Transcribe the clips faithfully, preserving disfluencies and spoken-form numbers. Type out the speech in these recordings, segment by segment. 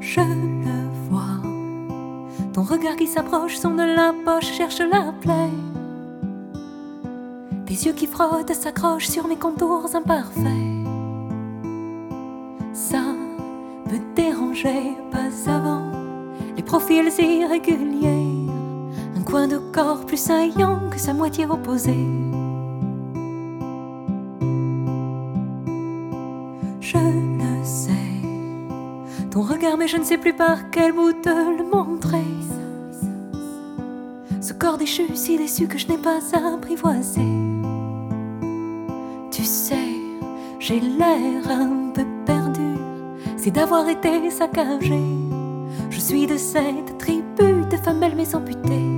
Je le vois, ton regard qui s'approche, son de la poche, cherche la plaie. Tes yeux qui frottent, s'accrochent sur mes contours imparfaits. Ça me dérangeait pas avant, les profils irréguliers, un coin de corps plus saillant que sa moitié opposée. Je le sais, ton regard, mais je ne sais plus par quel bout te le montrer. Ce corps déchu, si déçu que je n'ai pas apprivoisé. Tu sais, j'ai l'air un peu perdu, c'est d'avoir été saccagé. Je suis de cette tribu de femelles mais amputées.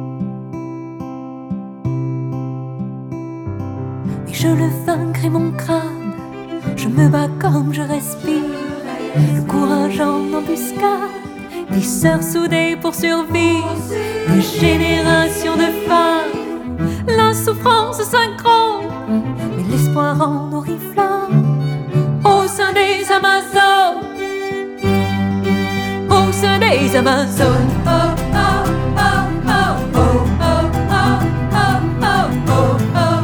Et je le vaincrai mon crâne, je me bats comme je respire. Le courage en embuscade, des sœurs soudées pour survivre. Des générations de femmes, la souffrance synchrone, mais l'espoir en oriflamme. Au sein des Amazones, au sein des Amazones. Oh, oh, oh, oh, oh, oh, oh, oh, oh, oh, oh.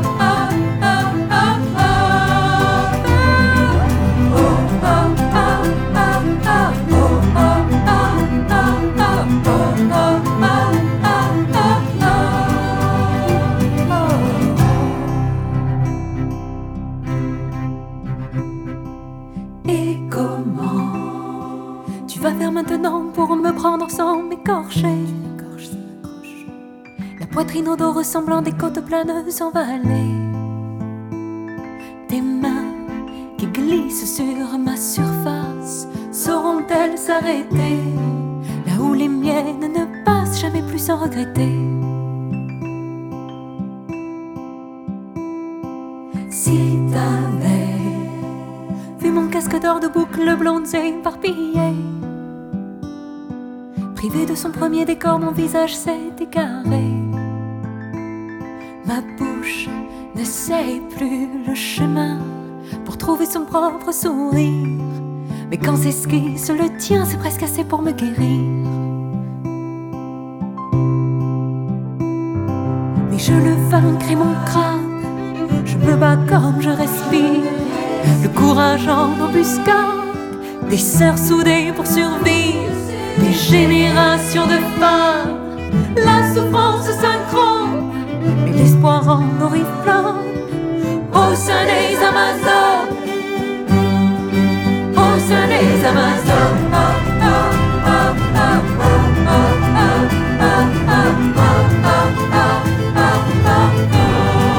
Et comment tu vas faire maintenant pour me prendre sans m'écorcher? La poitrine au dos ressemblant des côtes planeuses en vallée. Tes mains qui glissent sur ma surface sauront-elles s'arrêter là où les miennes ne passent jamais plus sans regretter? Si t'avais vu mon casque d'or de boucles blondes éparpillées, privé de son premier décor, mon visage s'est égaré. Ma bouche ne sait plus le chemin pour trouver son propre sourire. Mais quand s'esquisse le tien, c'est presque assez pour me guérir. Mais je le vaincrai mon crâne, je me bats comme je respire. Le courage en embuscade, des sœurs soudées pour survivre. Des générations de femmes, la souffrance synchrone, et l'espoir en oriflamme. Au sein des Amazones, au sein des Amazones. Oh, oh, oh, oh, oh, oh, oh, oh, oh, oh, oh, oh, oh, oh.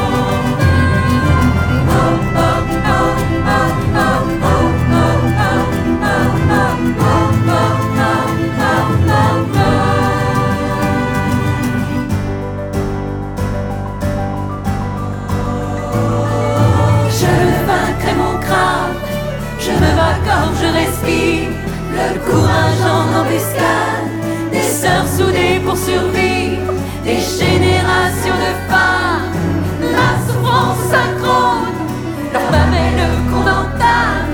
Je me bats comme je respire, le courage en embuscade, des sœurs soudées pour survivre, des générations de femmes, la souffrance synchrone, leur mamelle condamnable.